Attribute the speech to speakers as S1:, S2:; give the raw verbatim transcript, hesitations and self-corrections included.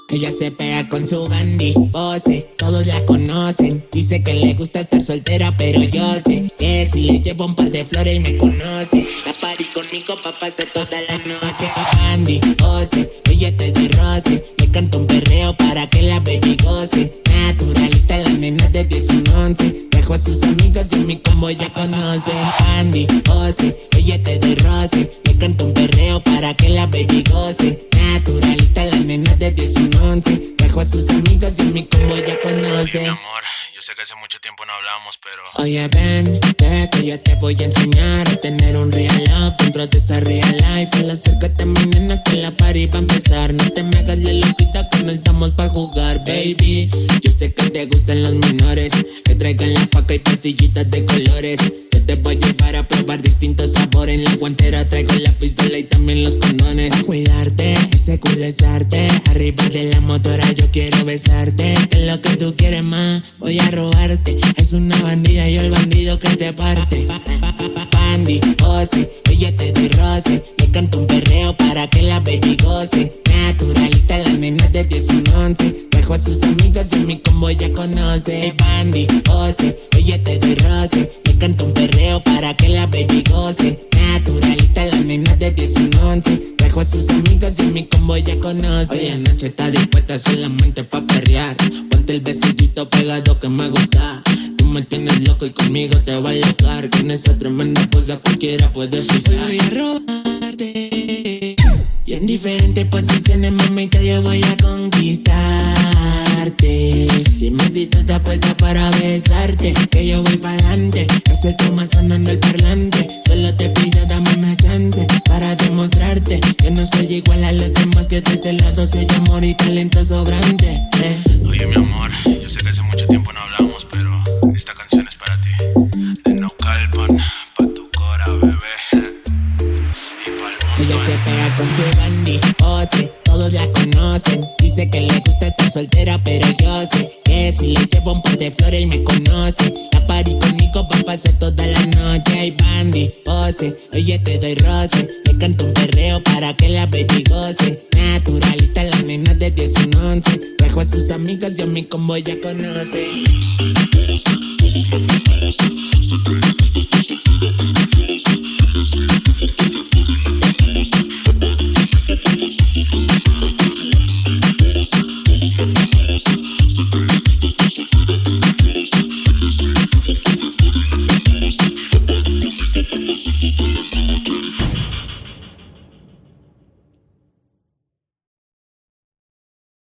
S1: Ella se pega con su Bandy, pose, todos la conocen. Dice que le gusta estar soltera, pero yo sé que si le llevo un par de flores me conoce. La party conmigo pa' pasar toda la noche. Bandy, pose, billete de roce. Le canto un perreo para que la baby goce. Naturalita, la nena de diez y once. Dejo a sus amigos y mi combo ya conoce. Bandy, pose, billete de roce. Le canto un perreo para que la baby goce. Naturalita, la nena de diez y once. Dejo a sus amigos y mi combo ya conoce.
S2: Oye, mi amor, yo sé que hace mucho tiempo no hablamos, pero...
S1: Oye, ven, que yo te voy a enseñar a tener un real love dentro de esta real life. Solo acércate, mi nena, que la party va a empezar. No te me hagas la loquita que no estamos pa' jugar, baby. Yo sé que te gustan los menores, que traigan la paca y pastillitas de colores. Yo te voy a llevar a probar distintos sabores. En la guantera traigo la pistola y también los condones. A cuidarte, ese culo es arte. Arriba de la motora yo quiero besarte. Que es lo que tú quieres más, voy a robarte. Es una bandida y el bandido que te parte. Bandy, pose, billete de roce. Le canto un perreo para que la baby goce. Naturalita, la nena de diez y once. Dejo a sus amigos y mi combo ya conoce. Bandy, pose, billete de roce. Le canto un perreo para que la baby goce. Naturalita, la nena de diez y once. Dejo a sus amigos y mi combo ya conoce. Hoy en noche está dispuesta solamente pa' perrear. Ponte el vestidito pegado que me gusta. Tú me tienes loco y conmigo te va a locar. Con esa tremenda cosa cualquiera puede frisar. Hoy voy a robarte y en diferentes posiciones, mamita, yo voy a conquistarte. Dime si tú estás puesta para besarte, que yo voy pa'lante. Es el toma sonando el